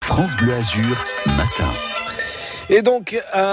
France Bleu Azur, matin. Et donc, à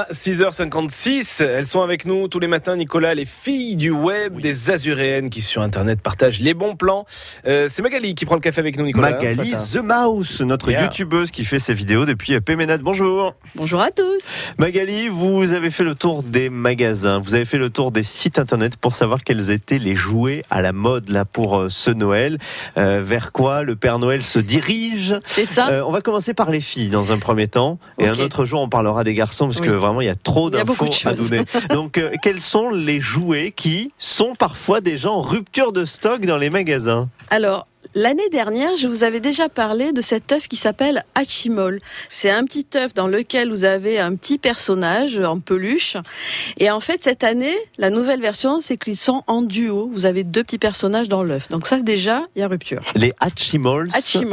6h56, elles sont avec nous tous les matins, Nicolas, les filles du web, des Azuréennes qui sur Internet partagent les bons plans. C'est Magali qui prend le café avec nous, Nicolas. Magali The Mouse, notre youtubeuse qui fait ses vidéos depuis Péménade. Bonjour. Bonjour à tous. Magali, vous avez fait le tour des magasins, vous avez fait le tour des sites Internet pour savoir quels étaient les jouets à la mode là pour ce Noël. Vers quoi le Père Noël se dirige? C'est ça. On va commencer par les filles dans un premier temps. Et un autre jour, on parlera des garçons parce que vraiment il y a trop d'infos à donner. Donc quels sont les jouets qui sont parfois déjà en rupture de stock dans les magasins? Alors, l'année dernière, je vous avais déjà parlé de cet œuf qui s'appelle Hatchimol. C'est un petit œuf dans lequel vous avez un petit personnage en peluche. Et en fait, cette année, la nouvelle version, c'est qu'ils sont en duo. Vous avez deux petits personnages dans l'œuf. Donc ça, déjà, il y a rupture. Les Hatchimols,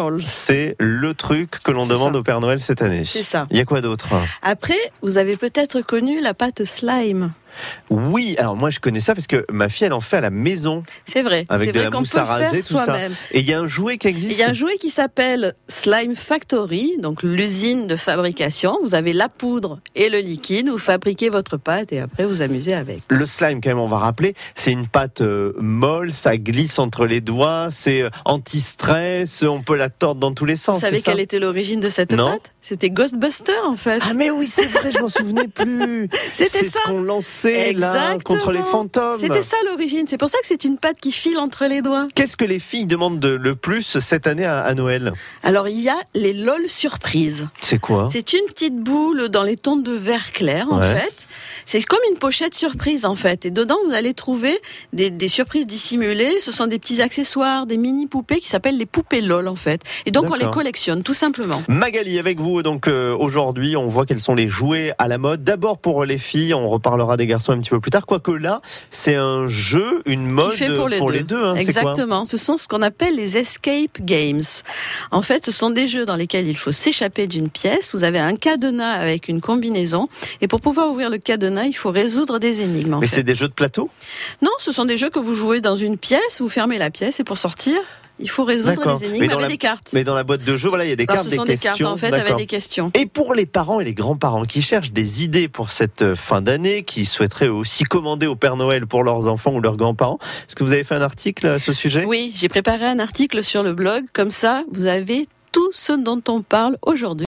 c'est le truc que l'on demande au Père Noël cette année. C'est ça. Il y a quoi d'autre? Après, vous avez peut-être connu la pâte slime. Oui, alors moi je connais ça parce que ma fille elle en fait à la maison. C'est vrai. Avec de la mousse à raser, tout ça. Et il y a un jouet qui existe. Il y a un jouet qui s'appelle Slime Factory, donc l'usine de fabrication. Vous avez la poudre et le liquide, vous fabriquez votre pâte et après vous amusez avec. Le slime quand même, on va rappeler, c'est une pâte molle, ça glisse entre les doigts, c'est anti-stress, on peut la tordre dans tous les sens. Vous savez quelle était l'origine de cette pâte? C'était Ghostbusters en fait. Ah mais oui, c'est vrai, je m'en souvenais plus. C'est ça. Ce qu'on lançait là contre les fantômes. C'était ça l'origine, c'est pour ça que c'est une pâte qui file entre les doigts. Qu'est-ce que les filles demandent le plus cette année à Noël? Alors il y a les LOL surprises. C'est quoi? C'est une petite boule dans les tons de vert clair en fait. C'est comme une pochette surprise en fait. Et dedans vous allez trouver des surprises dissimulées. Ce sont des petits accessoires, des mini poupées qui s'appellent les poupées LOL en fait. Et donc on les collectionne tout simplement. Magali avec vous donc aujourd'hui on voit quels sont les jouets à la mode. D'abord pour les filles, on reparlera des garçons un petit peu plus tard. Quoique là c'est un jeu, une mode pour les deux. Hein, exactement. Ce sont ce qu'on appelle les escape games. En fait ce sont des jeux dans lesquels il faut s'échapper d'une pièce. Vous avez un cadenas avec une combinaison. Et pour pouvoir ouvrir le cadenas, il faut résoudre des énigmes. Mais c'est des jeux de plateau? Non, ce sont des jeux que vous jouez dans une pièce, vous fermez la pièce et pour sortir, il faut résoudre les énigmes avec des cartes. Mais dans la boîte de jeu, voilà, il y a des cartes, des questions. Ce sont des cartes en fait avec des questions. Et pour les parents et les grands-parents qui cherchent des idées pour cette fin d'année, qui souhaiteraient aussi commander au Père Noël pour leurs enfants ou leurs grands-parents, est-ce que vous avez fait un article à ce sujet? Oui, j'ai préparé un article sur le blog. Comme ça, vous avez tout ce dont on parle aujourd'hui.